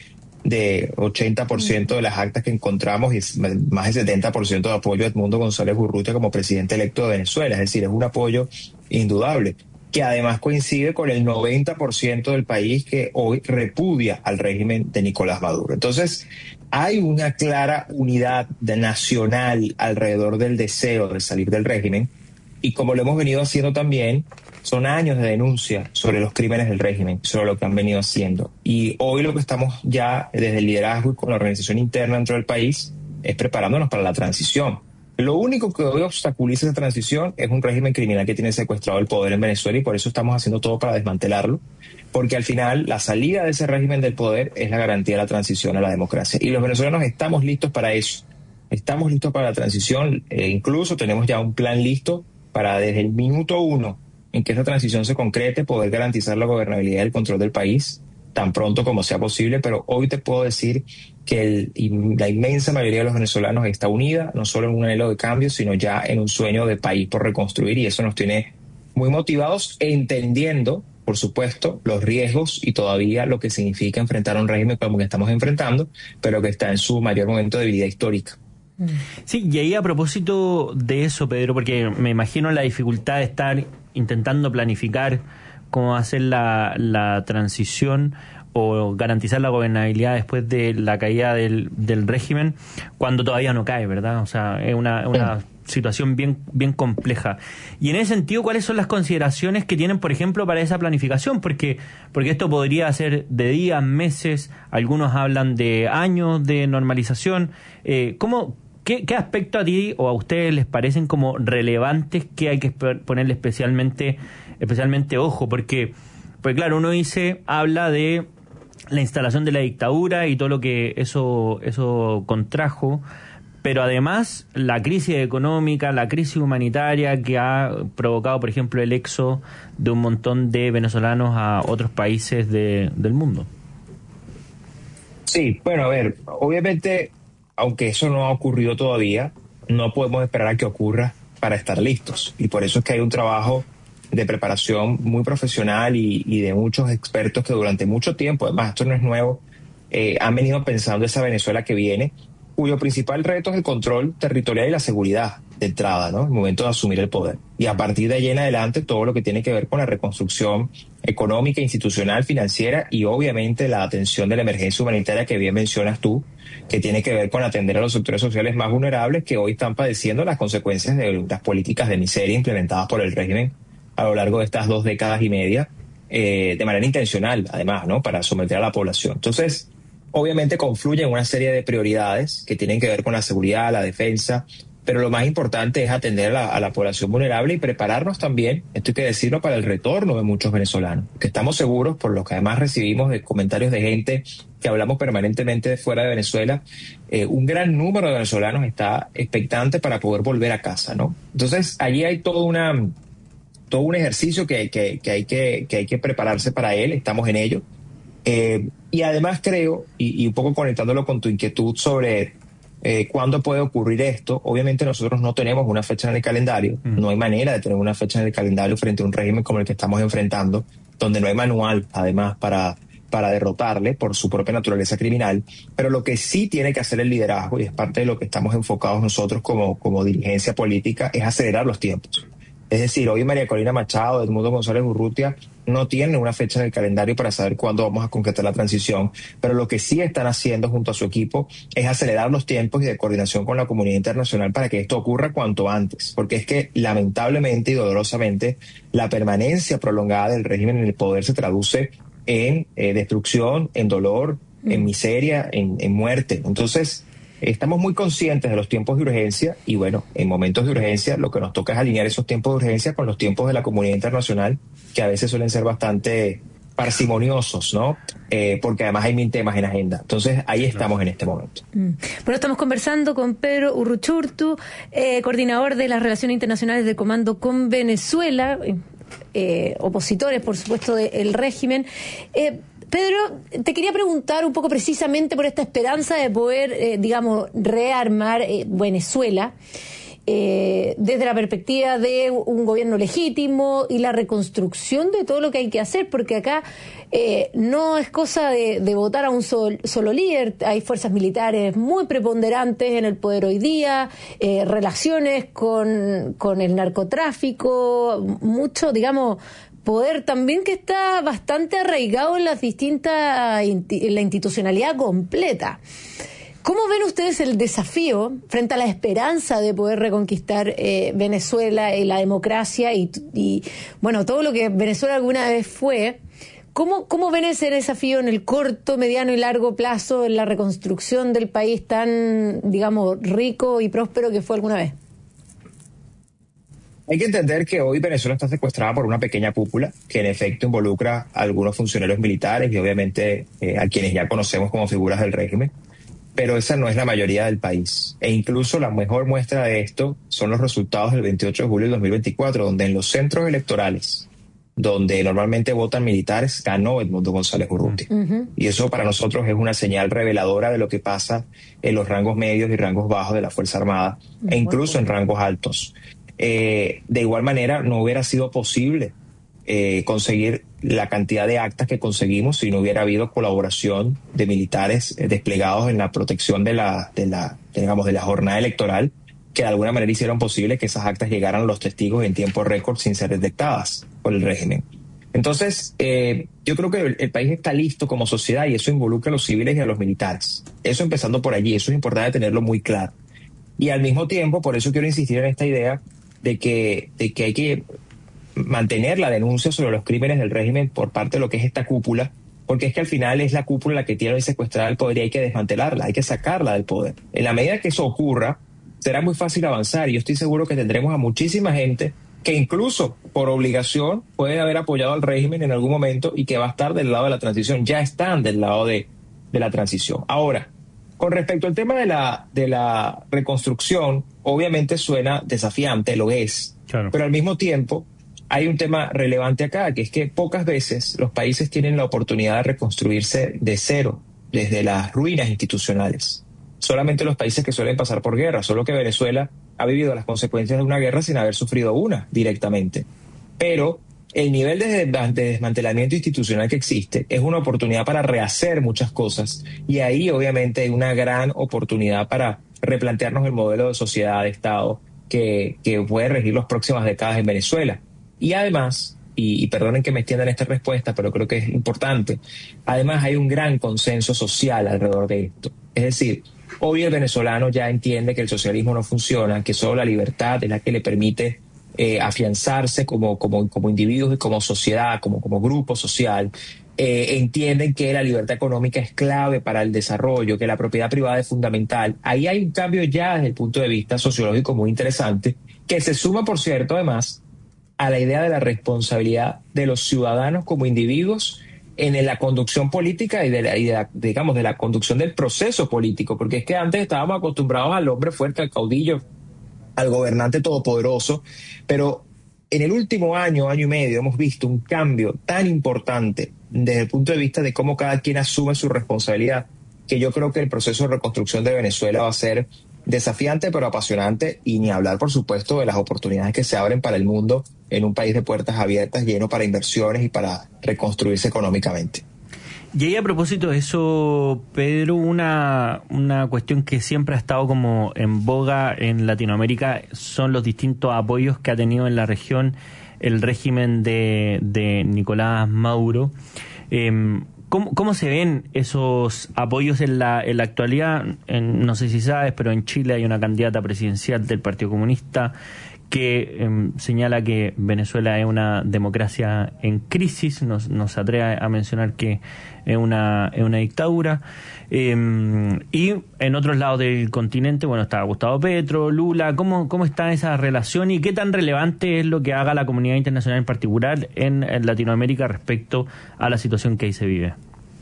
de ochenta por ciento de las actas que encontramos y más del setenta por ciento de apoyo a Edmundo González Urrutia como presidente electo de Venezuela. Es decir, es un apoyo indudable, que además coincide con el noventa por ciento del país que hoy repudia al régimen de Nicolás Maduro. Entonces, hay una clara unidad de nacional alrededor del deseo de salir del régimen, y como lo hemos venido haciendo también, son años de denuncia sobre los crímenes del régimen, sobre lo que han venido haciendo. Y hoy lo que estamos ya desde el liderazgo y con la organización interna dentro del país es preparándonos para la transición. Lo único que hoy obstaculiza esa transición es un régimen criminal que tiene secuestrado el poder en Venezuela, y por eso estamos haciendo todo para desmantelarlo, porque al final la salida de ese régimen del poder es la garantía de la transición a la democracia. Y los venezolanos estamos listos para eso. Estamos listos para la transición. E incluso tenemos ya un plan listo para desde el minuto uno en que esa transición se concrete poder garantizar la gobernabilidad y el control del país tan pronto como sea posible. Pero hoy te puedo decir que el, la inmensa mayoría de los venezolanos está unida, no solo en un anhelo de cambio, sino ya en un sueño de país por reconstruir, y eso nos tiene muy motivados, entendiendo, por supuesto, los riesgos y todavía lo que significa enfrentar a un régimen como el que estamos enfrentando, pero que está en su mayor momento de vida histórica. Sí, y ahí a propósito de eso, Pedro, porque me imagino la dificultad de estar intentando planificar cómo hacer la, la transición o garantizar la gobernabilidad después de la caída del, del régimen, cuando todavía no cae, ¿verdad? O sea, es una, una situación bien, bien compleja. Y en ese sentido, ¿cuáles son las consideraciones que tienen, por ejemplo, para esa planificación? Porque, porque esto podría ser de días, meses, algunos hablan de años de normalización. Eh, ¿cómo, ¿qué, ¿qué aspecto a ti o a ustedes les parecen como relevantes que hay que ponerle especialmente, especialmente ojo? Porque, pues claro, uno dice, habla de la instalación de la dictadura y todo lo que eso, eso contrajo, pero además la crisis económica, la crisis humanitaria que ha provocado, por ejemplo, el éxodo de un montón de venezolanos a otros países de, del mundo. Sí, bueno, a ver, obviamente, aunque eso no ha ocurrido todavía, no podemos esperar a que ocurra para estar listos. Y por eso es que hay un trabajo de preparación muy profesional y, y de muchos expertos que durante mucho tiempo, además esto no es nuevo, eh, han venido pensando esa Venezuela que viene, cuyo principal reto es el control territorial y la seguridad de entrada, ¿no? El momento de asumir el poder. Y a partir de allí en adelante, todo lo que tiene que ver con la reconstrucción económica, institucional, financiera y obviamente la atención de la emergencia humanitaria que bien mencionas tú, que tiene que ver con atender a los sectores sociales más vulnerables que hoy están padeciendo las consecuencias de las políticas de miseria implementadas por el régimen a lo largo de estas dos décadas y media, eh, de manera intencional, además, ¿no? Para someter a la población. Entonces, obviamente confluyen una serie de prioridades que tienen que ver con la seguridad, la defensa, pero lo más importante es atender a la, a la población vulnerable y prepararnos también, esto hay que decirlo, para el retorno de muchos venezolanos, que estamos seguros, por lo que además recibimos de comentarios de gente que hablamos permanentemente de fuera de Venezuela, eh, un gran número de venezolanos está expectante para poder volver a casa, ¿no? Entonces, allí hay todo una todo un ejercicio que, que, que, hay que, que hay que prepararse para él, estamos en ello. Eh, y además creo, y, y un poco conectándolo con tu inquietud sobre eh, cuándo puede ocurrir esto, obviamente nosotros no tenemos una fecha en el calendario, mm. no hay manera de tener una fecha en el calendario frente a un régimen como el que estamos enfrentando, donde no hay manual además para, para derrotarle por su propia naturaleza criminal, pero lo que sí tiene que hacer el liderazgo, y es parte de lo que estamos enfocados nosotros como, como dirigencia política, es acelerar los tiempos. Es decir, hoy María Corina Machado, Edmundo González Urrutia no tienen una fecha en el calendario para saber cuándo vamos a concretar la transición, pero lo que sí están haciendo junto a su equipo es acelerar los tiempos y de coordinación con la comunidad internacional para que esto ocurra cuanto antes, porque es que lamentablemente y dolorosamente la permanencia prolongada del régimen en el poder se traduce en eh, destrucción, en dolor, mm. en miseria, en, en muerte. Entonces, estamos muy conscientes de los tiempos de urgencia y bueno, en momentos de urgencia lo que nos toca es alinear esos tiempos de urgencia con los tiempos de la comunidad internacional, que a veces suelen ser bastante parsimoniosos, ¿no? Eh, porque además hay mil temas en agenda. Entonces, ahí estamos en este momento. Mm. Bueno, estamos conversando con Pedro Urruchurtu, eh, coordinador de las Relaciones Internacionales del Comando con Venezuela, eh, opositores, por supuesto, del régimen. Eh, Pedro, te quería preguntar un poco precisamente por esta esperanza de poder, eh, digamos, rearmar eh, Venezuela eh, desde la perspectiva de un gobierno legítimo y la reconstrucción de todo lo que hay que hacer, porque acá eh, no es cosa de, de votar a un sol, solo líder, hay fuerzas militares muy preponderantes en el poder hoy día, eh, relaciones con, con el narcotráfico, mucho, digamos, poder también que está bastante arraigado en las distintas, en la institucionalidad completa. ¿Cómo ven ustedes el desafío frente a la esperanza de poder reconquistar eh, Venezuela y la democracia y, y, bueno, todo lo que Venezuela alguna vez fue? ¿Cómo, cómo ven ese desafío en el corto, mediano y largo plazo en la reconstrucción del país tan, digamos, rico y próspero que fue alguna vez? Hay que entender que hoy Venezuela está secuestrada por una pequeña cúpula que en efecto involucra a algunos funcionarios militares y obviamente eh, a quienes ya conocemos como figuras del régimen, pero esa no es la mayoría del país. E incluso la mejor muestra de esto son los resultados del veintiocho de julio del dos mil veinticuatro, donde en los centros electorales, donde normalmente votan militares, ganó Edmundo González Urrutia. Uh-huh. Y eso para nosotros es una señal reveladora de lo que pasa en los rangos medios y rangos bajos de la Fuerza Armada, uh-huh. e incluso en rangos altos. Eh, de igual manera, no hubiera sido posible eh, conseguir la cantidad de actas que conseguimos si no hubiera habido colaboración de militares eh, desplegados en la protección de la, de la, digamos, de la jornada electoral, que de alguna manera hicieron posible que esas actas llegaran a los testigos en tiempo récord sin ser detectadas por el régimen. Entonces, eh, yo creo que el, el país está listo como sociedad y eso involucra a los civiles y a los militares. Eso empezando por allí, eso es importante tenerlo muy claro. Y al mismo tiempo, por eso quiero insistir en esta idea de que, de que hay que mantener la denuncia sobre los crímenes del régimen por parte de lo que es esta cúpula, porque es que al final es la cúpula la que tiene hoy secuestrada el poder y hay que desmantelarla, hay que sacarla del poder. En la medida que eso ocurra, será muy fácil avanzar. Y yo estoy seguro que tendremos a muchísima gente que incluso por obligación puede haber apoyado al régimen en algún momento y que va a estar del lado de la transición. Ya están del lado de, de la transición. Ahora, con respecto al tema de la, de la reconstrucción, obviamente suena desafiante, lo es, claro. Pero al mismo tiempo hay un tema relevante acá, que es que pocas veces los países tienen la oportunidad de reconstruirse de cero, desde las ruinas institucionales. Solamente los países que suelen pasar por guerra, solo que Venezuela ha vivido las consecuencias de una guerra sin haber sufrido una directamente. Pero el nivel de, de desmantelamiento institucional que existe es una oportunidad para rehacer muchas cosas, y ahí obviamente hay una gran oportunidad para replantearnos el modelo de sociedad, de Estado que, que puede regir las próximas décadas en Venezuela. Y además, y, y perdonen que me extienda en esta respuesta, pero creo que es importante, además hay un gran consenso social alrededor de esto. Es decir, hoy el venezolano ya entiende que el socialismo no funciona, que solo la libertad es la que le permite eh, afianzarse como, como, como individuos y como sociedad, como, como grupo social. Eh, entienden que la libertad económica es clave para el desarrollo, que la propiedad privada es fundamental. Ahí hay un cambio ya desde el punto de vista sociológico muy interesante, que se suma, por cierto, además, a la idea de la responsabilidad de los ciudadanos como individuos en la conducción política y de la, y de la, digamos, de la conducción del proceso político, porque es que antes estábamos acostumbrados al hombre fuerte, al caudillo, al gobernante todopoderoso, pero en el último año, año y medio, hemos visto un cambio tan importante desde el punto de vista de cómo cada quien asume su responsabilidad, que yo creo que el proceso de reconstrucción de Venezuela va a ser desafiante pero apasionante, y ni hablar, por supuesto, de las oportunidades que se abren para el mundo en un país de puertas abiertas, lleno para inversiones y para reconstruirse económicamente. Y ahí, a propósito de eso, Pedro, una, una cuestión que siempre ha estado como en boga en Latinoamérica son los distintos apoyos que ha tenido en la región el régimen de, de Nicolás Maduro. Eh, ¿Cómo, ¿Cómo se ven esos apoyos en la, en la actualidad? En, no sé si sabes, pero en Chile hay una candidata presidencial del Partido Comunista que eh, señala que Venezuela es una democracia en crisis, nos, nos atreve a mencionar que es una, es una dictadura. Eh, y en otros lados del continente, bueno, está Gustavo Petro, Lula. ¿Cómo, cómo está esa relación y qué tan relevante es lo que haga la comunidad internacional en particular en, en Latinoamérica respecto a la situación que ahí se vive?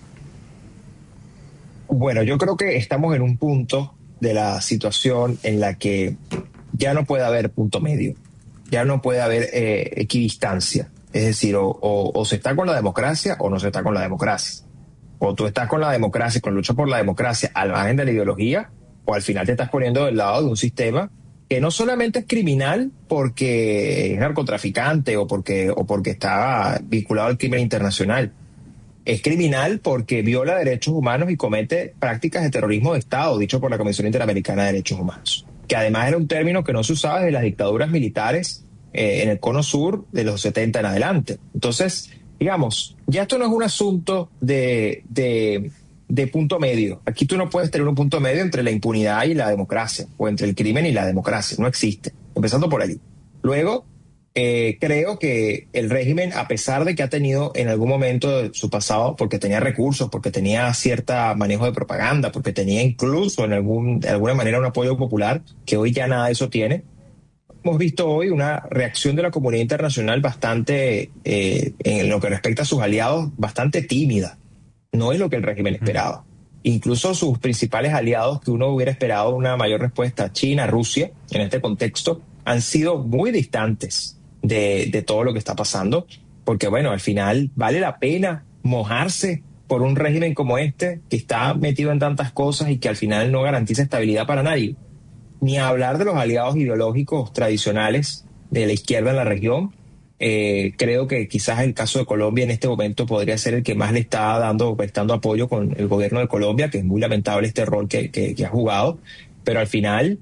Bueno, yo creo que estamos en un punto de la situación en la que ya no puede haber punto medio, ya no puede haber eh, equidistancia. Es decir, o, o, o se está con la democracia o no se está con la democracia. O tú estás con la democracia, con lucha por la democracia al margen de la ideología, o al final te estás poniendo del lado de un sistema que no solamente es criminal porque es narcotraficante o porque, o porque está vinculado al crimen internacional. Es criminal porque viola derechos humanos y comete prácticas de terrorismo de Estado, dicho por la Comisión Interamericana de Derechos Humanos, que además era un término que no se usaba desde las dictaduras militares eh, en el cono sur de los setenta en adelante. Entonces, digamos, ya esto no es un asunto de, de, de punto medio. Aquí tú no puedes tener un punto medio entre la impunidad y la democracia, o entre el crimen y la democracia. No existe. Empezando por allí. Luego, eh, creo que el régimen, a pesar de que ha tenido en algún momento de su pasado, porque tenía recursos, porque tenía cierto manejo de propaganda, porque tenía incluso en algún, de alguna manera un apoyo popular, que hoy ya nada de eso tiene, hemos visto hoy una reacción de la comunidad internacional bastante, eh, en lo que respecta a sus aliados, bastante tímida. No es lo que el régimen esperaba. Incluso sus principales aliados, que uno hubiera esperado una mayor respuesta, China, Rusia, en este contexto, han sido muy distantes de, de todo lo que está pasando, porque bueno, al final vale la pena mojarse por un régimen como este, que está metido en tantas cosas y que al final no garantiza estabilidad para nadie. Ni hablar de los aliados ideológicos tradicionales de la izquierda en la región. Eh, creo que quizás el caso de Colombia en este momento podría ser el que más le está dando, prestando apoyo con el gobierno de Colombia, que es muy lamentable este rol que, que, que ha jugado, pero al final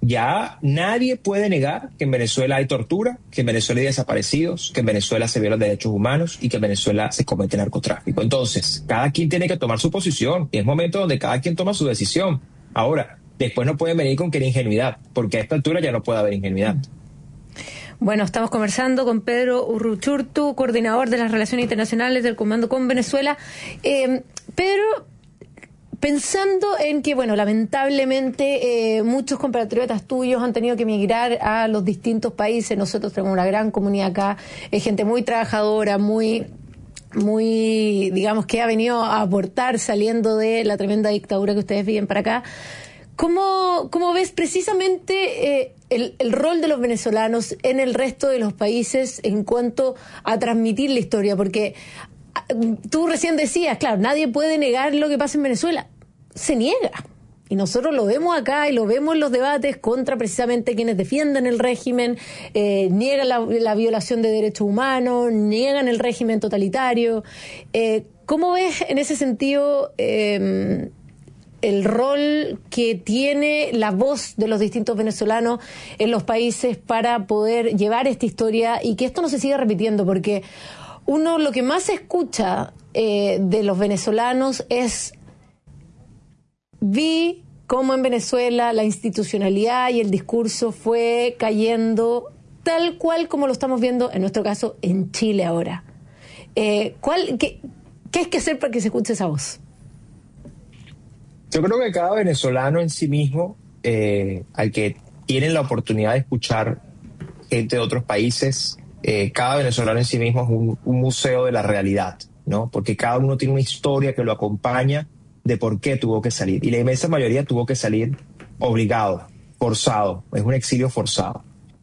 ya nadie puede negar que en Venezuela hay tortura, que en Venezuela hay desaparecidos, que en Venezuela se violan derechos humanos y que en Venezuela se comete narcotráfico. Entonces, cada quien tiene que tomar su posición y es momento donde cada quien toma su decisión. Ahora, después no pueden venir con que era ingenuidad, porque a esta altura ya no puede haber ingenuidad. Bueno, estamos conversando con Pedro Urruchurtu, coordinador de las Relaciones Internacionales del Comando con Venezuela. Eh, Pedro, pensando en que, bueno, lamentablemente eh, muchos compatriotas tuyos han tenido que emigrar a los distintos países. Nosotros tenemos una gran comunidad acá, eh, gente muy trabajadora, muy... muy, digamos, que ha venido a aportar saliendo de la tremenda dictadura que ustedes viven para acá. ¿Cómo, cómo ves precisamente eh, el, el rol de los venezolanos en el resto de los países en cuanto a transmitir la historia? Porque tú recién decías, claro, nadie puede negar lo que pasa en Venezuela. Se niega. Y nosotros lo vemos acá y lo vemos en los debates contra precisamente quienes defienden el régimen, eh, niegan la, la violación de derechos humanos, niegan el régimen totalitario. Eh, ¿Cómo ves en ese sentido eh, el rol que tiene la voz de los distintos venezolanos en los países para poder llevar esta historia y que esto no se siga repitiendo? Porque uno lo que más escucha eh, de los venezolanos es: vi cómo en Venezuela la institucionalidad y el discurso fue cayendo tal cual como lo estamos viendo, en nuestro caso, en Chile ahora. Eh, ¿cuál, qué, ¿Qué hay que hacer para que se escuche esa voz? Yo creo que cada venezolano en sí mismo, eh, al que tienen la oportunidad de escuchar gente de otros países, eh, cada venezolano en sí mismo es un, un museo de la realidad, ¿no? Porque cada uno tiene una historia que lo acompaña de por qué tuvo que salir. Y la inmensa mayoría tuvo que salir obligado, forzado. Es un exilio forzado.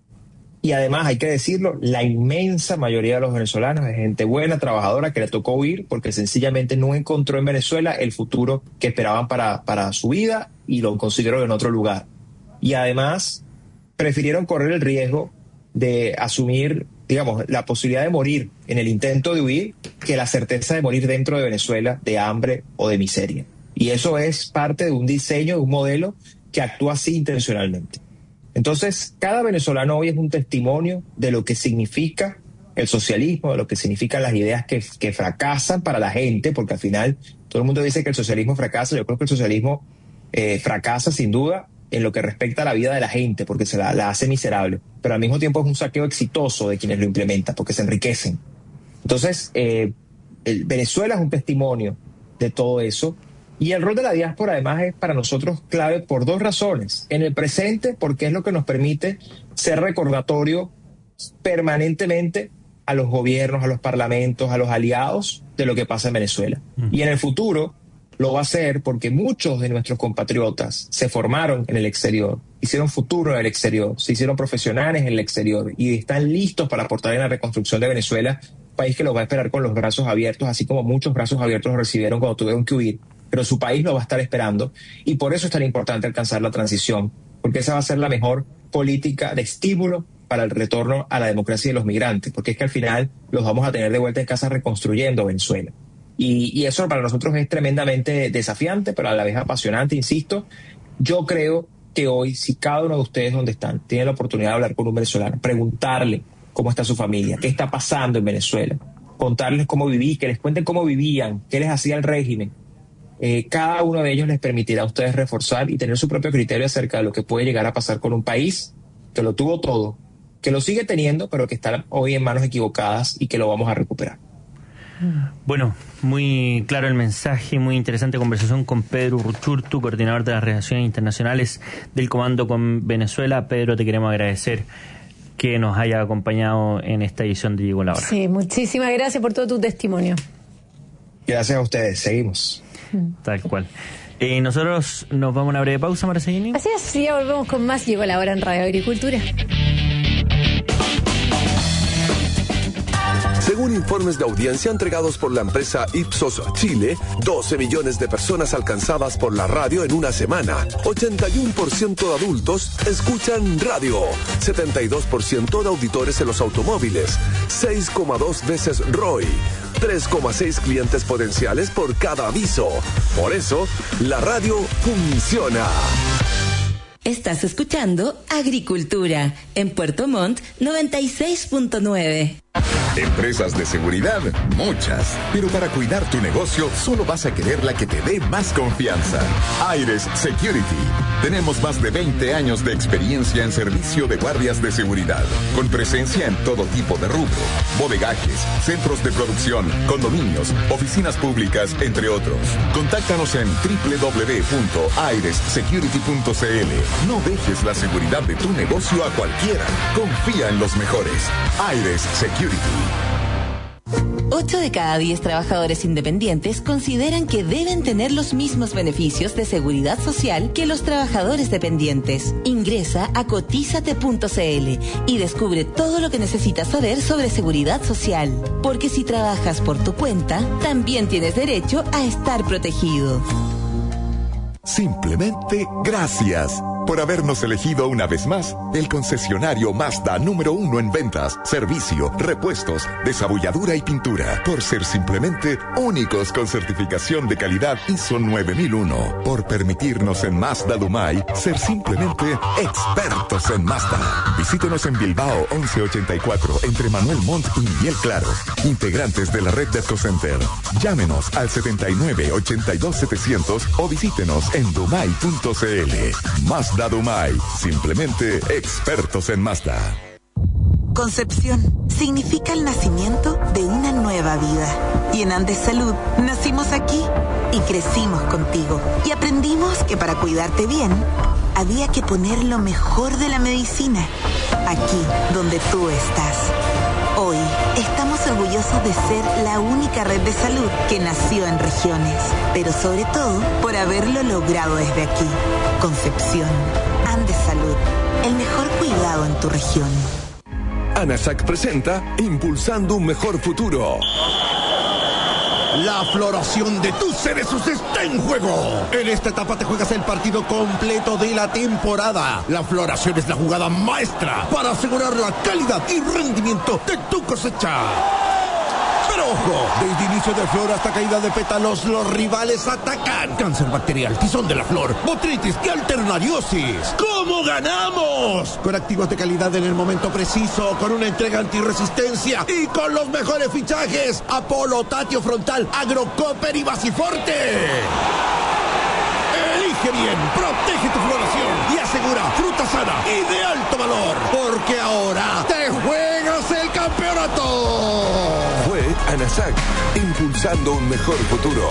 Y además, hay que decirlo, la inmensa mayoría de los venezolanos es gente buena, trabajadora, que le tocó huir porque sencillamente no encontró en Venezuela el futuro que esperaban para, para su vida y lo consiguieron en otro lugar. Y además, prefirieron correr el riesgo de asumir, digamos, la posibilidad de morir en el intento de huir que la certeza de morir dentro de Venezuela de hambre o de miseria. Y eso es parte de un diseño, de un modelo que actúa así intencionalmente. Entonces, cada venezolano hoy es un testimonio de lo que significa el socialismo, de lo que significan las ideas que, que fracasan para la gente, porque al final todo el mundo dice que el socialismo fracasa. Yo creo que el socialismo eh, fracasa sin duda en lo que respecta a la vida de la gente, porque se la, la hace miserable, pero al mismo tiempo es un saqueo exitoso de quienes lo implementan, porque se enriquecen. Entonces, eh, el Venezuela es un testimonio de todo eso, y el rol de la diáspora además es para nosotros clave por dos razones. En el presente, porque es lo que nos permite ser recordatorio permanentemente a los gobiernos, a los parlamentos, a los aliados de lo que pasa en Venezuela. Mm. Y en el futuro lo va a hacer porque muchos de nuestros compatriotas se formaron en el exterior, hicieron futuro en el exterior, se hicieron profesionales en el exterior y están listos para aportar en la reconstrucción de Venezuela, país que los va a esperar con los brazos abiertos, así como muchos brazos abiertos los recibieron cuando tuvieron que huir, pero su país lo va a estar esperando, y por eso es tan importante alcanzar la transición, porque esa va a ser la mejor política de estímulo para el retorno a la democracia de los migrantes, porque es que al final los vamos a tener de vuelta en casa reconstruyendo Venezuela. Y, y eso para nosotros es tremendamente desafiante, pero a la vez apasionante, insisto. Yo creo que hoy, si cada uno de ustedes donde están tiene la oportunidad de hablar con un venezolano, preguntarle cómo está su familia, qué está pasando en Venezuela, contarles cómo viví, que les cuenten cómo vivían, qué les hacía el régimen, eh, cada uno de ellos les permitirá a ustedes reforzar y tener su propio criterio acerca de lo que puede llegar a pasar con un país que lo tuvo todo, que lo sigue teniendo, pero que está hoy en manos equivocadas y que lo vamos a recuperar. Bueno, muy claro el mensaje, muy interesante conversación con Pedro Urruchurtu, coordinador de las relaciones internacionales del Comando con Venezuela. Pedro, te queremos agradecer que nos haya acompañado en esta edición de Llegó la Hora. Sí, muchísimas gracias por todo tu testimonio. Gracias a ustedes, seguimos. Tal cual. Eh, nosotros nos vamos a una breve pausa, Marcelini. Así es, ya volvemos con más Llegó la Hora en Radio Agricultura. Según informes de audiencia entregados por la empresa Ipsos Chile, doce millones de personas alcanzadas por la radio en una semana. ochenta y uno por ciento de adultos escuchan radio. setenta y dos por ciento de auditores en los automóviles. seis coma dos veces R O I. tres coma seis clientes potenciales por cada aviso. Por eso, la radio funciona. Estás escuchando Agricultura en Puerto Montt noventa y seis punto nueve. Empresas de seguridad, muchas. Pero para cuidar tu negocio, solo vas a querer la que te dé más confianza. Aires Security. Tenemos más de veinte años de experiencia en servicio de guardias de seguridad, con presencia en todo tipo de rubro, bodegajes, centros de producción, condominios, oficinas públicas, entre otros. Contáctanos en doble u doble u doble u punto aires security punto c l. No dejes la seguridad de tu negocio a cualquiera. Confía en los mejores. Aires Security. ocho de cada diez trabajadores independientes consideran que deben tener los mismos beneficios de seguridad social que los trabajadores dependientes. Ingresa a cotízate punto c l y descubre todo lo que necesitas saber sobre seguridad social. Porque si trabajas por tu cuenta, también tienes derecho a estar protegido. Simplemente gracias por habernos elegido una vez más el concesionario Mazda número uno en ventas, servicio, repuestos, desabulladura y pintura. Por ser simplemente únicos con certificación de calidad I S O nueve mil uno. Por permitirnos en Mazda Dumay ser simplemente expertos en Mazda. Visítenos en Bilbao once ochenta y cuatro entre Manuel Montt y Miguel Claros. Integrantes de la red de Center. Llámenos al setenta y nueve ochenta y dos setecientos o visítenos en dumay punto c l. Mazda Dumay, simplemente expertos en Mazda. Concepción significa el nacimiento de una nueva vida. Y en Andes Salud nacimos aquí y crecimos contigo. Y aprendimos que para cuidarte bien, había que poner lo mejor de la medicina aquí donde tú estás. Hoy estamos orgullosos de ser la única red de salud que nació en regiones, pero sobre todo por haberlo logrado desde aquí. Concepción, Andes Salud, el mejor cuidado en tu región. ANASAC presenta Impulsando un Mejor Futuro. La floración de tus cerezos está en juego. En esta etapa te juegas el partido completo de la temporada. La floración es la jugada maestra para asegurar la calidad y rendimiento de tu cosecha. Pero ojo, desde inicio de flor hasta caída de pétalos, los rivales atacan. Cáncer bacterial, tizón de la flor, botrytis y alternariosis. ¿Cómo ganamos? Con activos de calidad en el momento preciso, con una entrega antirresistencia y con los mejores fichajes: Apolo, Tatio Frontal, Agrocopper y Basiforte. Elige bien, protege tu floración y asegura fruta sana y de alto valor, porque ahora te juegas el campeonato. Fue ANASAC, impulsando un mejor futuro.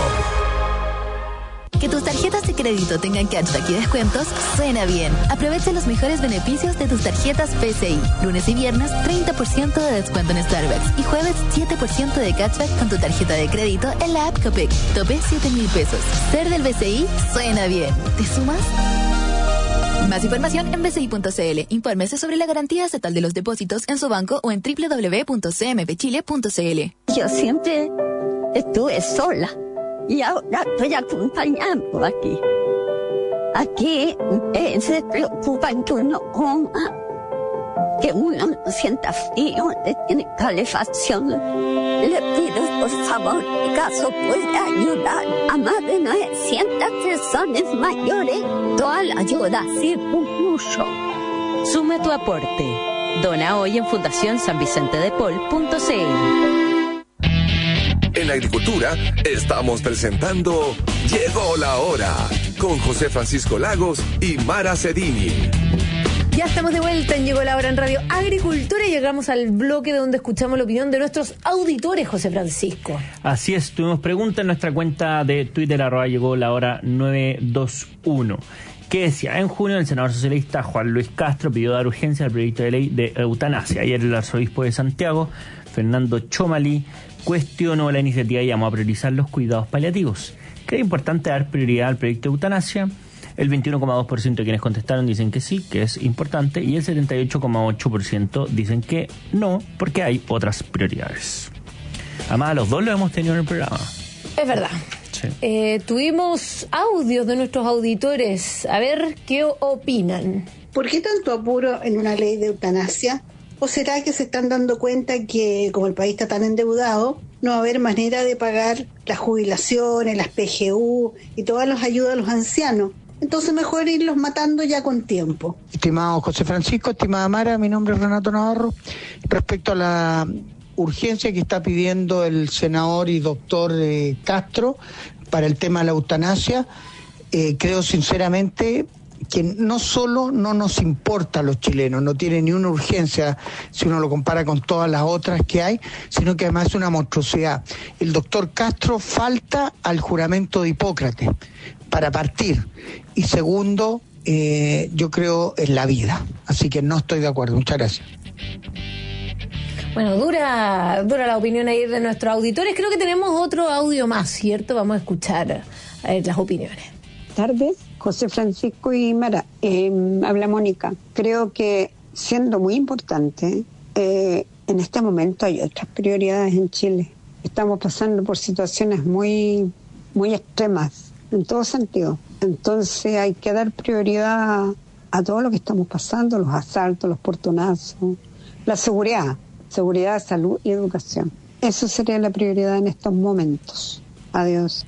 Que tus tarjetas de crédito tengan cashback y descuentos suena bien. Aprovecha los mejores beneficios de tus tarjetas P C I. Lunes y viernes, treinta por ciento de descuento en Starbucks. Y jueves, siete por ciento de cashback con tu tarjeta de crédito en la app Copec. Tope siete mil pesos. Ser del B C I suena bien. ¿Te sumas? Más información en b c i punto c l. Infórmese sobre la garantía estatal de los depósitos en su banco o en doble u doble u doble u punto c m p chile punto c l. Yo siempre estuve sola y ahora estoy acompañando aquí. Aquí eh, se preocupan que uno coma, que uno no sienta frío, le tiene calefacción. Le pido por favor que caso pueda ayudar a más de novecientas personas mayores. Toda la ayuda sirve mucho. Suma tu aporte. Dona hoy en fundación san vicente de paul punto c l. En la agricultura estamos presentando Llegó la Hora con José Francisco Lagos y Mara Cedini. Ya estamos de vuelta en Llegó la Hora en Radio Agricultura y llegamos al bloque donde escuchamos la opinión de nuestros auditores, José Francisco. Así es, tuvimos preguntas en nuestra cuenta de Twitter, arroba Llegó la Hora nueve dos uno. Que decía, en junio el senador socialista Juan Luis Castro pidió dar urgencia al proyecto de ley de eutanasia. Ayer el arzobispo de Santiago, Fernando Chomalí, cuestionó la iniciativa y llamó a priorizar los cuidados paliativos. ¿Cree importante dar prioridad al proyecto de eutanasia? El veintiuno coma dos por ciento de quienes contestaron dicen que sí, que es importante, y el setenta y ocho coma ocho por ciento dicen que no, porque hay otras prioridades. Además, a los dos lo hemos tenido en el programa. Es verdad. Sí. Eh, tuvimos audios de nuestros auditores. A ver qué opinan. ¿Por qué tanto apuro en una ley de eutanasia? ¿O será que se están dando cuenta que, como el país está tan endeudado, no va a haber manera de pagar las jubilaciones, las P G U y todas las ayudas a los ancianos? Entonces mejor irlos matando ya con tiempo. Estimado José Francisco, estimada Mara, mi nombre es Renato Navarro. Respecto a la urgencia que está pidiendo el senador y doctor eh, Castro para el tema de la eutanasia, eh, creo sinceramente que no solo no nos importa a los chilenos, no tiene ni una urgencia si uno lo compara con todas las otras que hay, sino que además es una monstruosidad. El doctor Castro falta al juramento de Hipócrates, para partir. Y segundo, eh, yo creo en la vida. Así que no estoy de acuerdo. Muchas gracias. Bueno, dura, dura la opinión ahí de nuestros auditores. Creo que tenemos otro audio más, ¿cierto? Vamos a escuchar a ver, las opiniones. Tardes, José Francisco y Mara. Eh, habla Mónica. Creo que siendo muy importante, eh, en este momento hay otras prioridades en Chile. Estamos pasando por situaciones muy, muy extremas, en todo sentido. Entonces hay que dar prioridad a todo lo que estamos pasando, los asaltos, los portonazos, la seguridad, seguridad, salud y educación. Eso sería la prioridad en estos momentos. Adiós.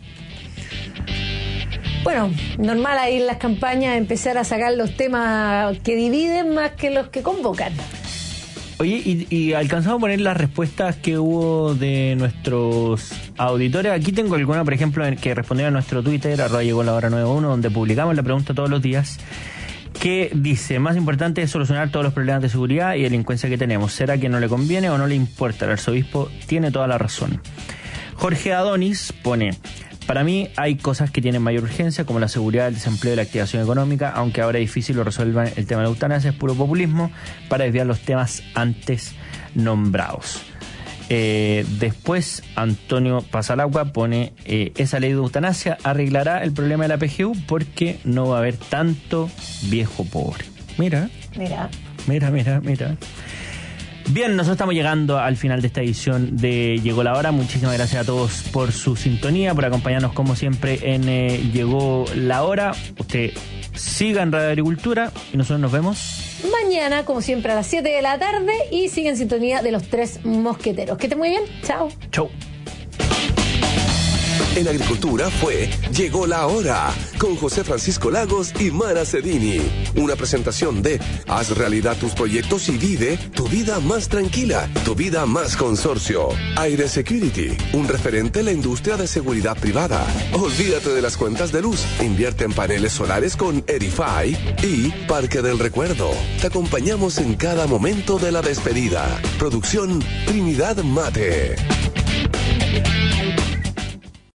Bueno, normal ahí en las campañas empezar a sacar los temas que dividen más que los que convocan. Oye, y, y alcanzamos a poner las respuestas que hubo de nuestros auditores. Aquí tengo alguna, por ejemplo, que respondió a nuestro Twitter, arroba llegó la hora nueve uno, donde publicamos la pregunta todos los días, que dice: más importante es solucionar todos los problemas de seguridad y delincuencia que tenemos. ¿Será que no le conviene o no le importa? El arzobispo tiene toda la razón. Jorge Adonis pone: para mí hay cosas que tienen mayor urgencia, como la seguridad, el desempleo y la activación económica, aunque ahora es difícil lo resuelvan. El tema de la eutanasia es puro populismo para desviar los temas antes nombrados. Eh, después, Antonio Pasalagua pone: eh, esa ley de eutanasia arreglará el problema de la P G U porque no va a haber tanto viejo pobre. Mira, Mira. mira, mira, mira. Bien, nosotros estamos llegando al final de esta edición de Llegó la Hora. Muchísimas gracias a todos por su sintonía, por acompañarnos como siempre en eh, Llegó la Hora. Usted siga en Radio Agricultura y nosotros nos vemos mañana, como siempre, a las siete de la tarde, y sigue en sintonía de los Tres Mosqueteros. Que esté muy bien. Chao. Chau. En Agricultura fue Llegó la Hora, con José Francisco Lagos y Mara Cedini. Una presentación de Haz realidad tus proyectos y vive tu vida más tranquila, tu vida más consorcio. Aire Security, un referente en la industria de seguridad privada. Olvídate de las cuentas de luz, invierte en paneles solares con Edify. Y Parque del Recuerdo, te acompañamos en cada momento de la despedida. Producción Trinidad Mate.